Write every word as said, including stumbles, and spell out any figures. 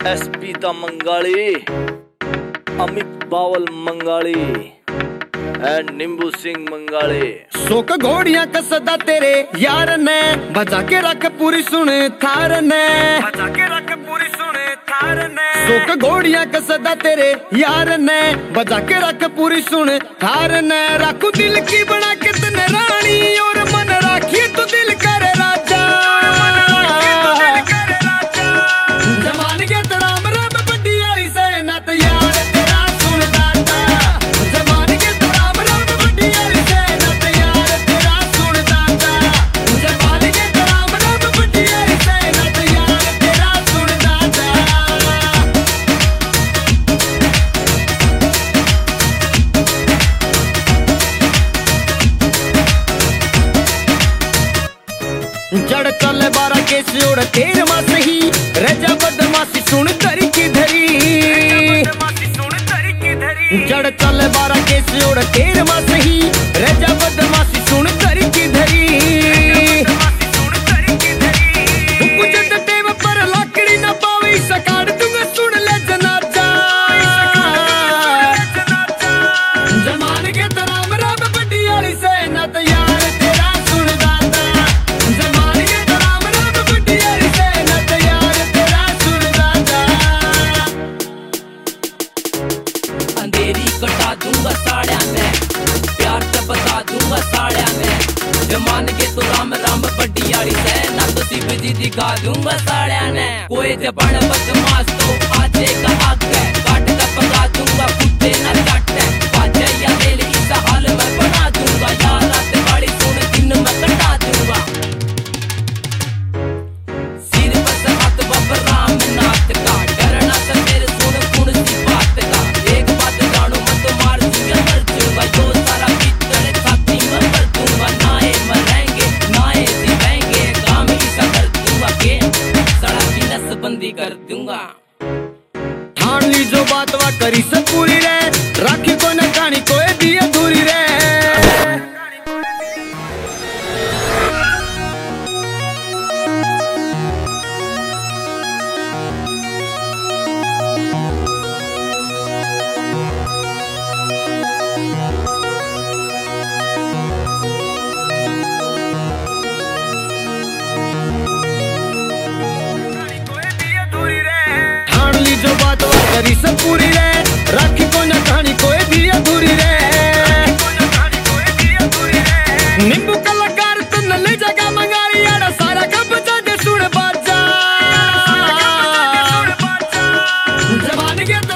SP दा Mangali, Amit Bawal Mangali and Nimbu Singh Mangali. सोक घोड़ियां कसदा तेरे यार ने, बजा के रख पूरी सुन थार ने, बजा के रख पूरी सुन थार ने। सोक घोड़ियां कसदा तेरे यार ने, बजा के रख पूरी सुन थार ने। रखू दिल की बना के तने रानी, और मन राखी तू दिल करे राजा। जमान के तराम रब बड्डी आई से नत यार तेरा सुन दाता। जमान के तराम रब बड्डी आई से नत यार तेरा सुन दाता। जमान के तराम रब बड्डी आई से नत यार तेरा सुन दाता। जड़ चल बारा के सियोड़ तेर मास ही, रजा बदमाशी सुन करी की धरी। जड़ चल बारा के सियोड़ तेर मास ही, रजा बदमाशी सुन करी की धरी। कुछ टेव पर लाकड़ी न पावी सकाड़ दूंगा सुन ले जनाजा। जमान के तराम रब बड्डी आली से नत यार तेरा सुन दाता। जमान के तराम रब बड्डी आली से नत यार तेरा सुन दाता। अंधेरी कटा दूंगा साड़िया में, प्यार से बता दूंगा साड़िया में। जमान के तो राम राम बड्डी आली से ना तो शिव जी दिखा दूंगा साड़िया ने। कोई जबान बदमाश तो आजे का आगे, काट का पका दूंगा कुत्ते न काटे। बाजे या दिल इस हाल में बना दूंगा, यार रात गाड़ी सुन दिन में कटा दूंगा। सिर पर हाथ बाबा राम नाथ का, डरना से मेरे सुन कुण सी बात का। एक बात जानो मत मार दूंगा मर दूंगा, जो सारा भीतर छाती में भर दूंगा। नाए मरेंगे नाए जीवेंगे, काम ही सा कर दूंगा के सड़क की नसबंदी कर दूंगा। ठान ली जो बात वा करी सब पूरी रे, राखी को न कहानी कोई भी अधूरी रे। ठान ली जो बात वा करी सब पूरी रे, राखी को न कहानी कोई भी अधूरी रे। नींबू कलाकार तू न ले जगह मंगारी, आड़ा सारा का बजा दे सुन बाजा। जवान के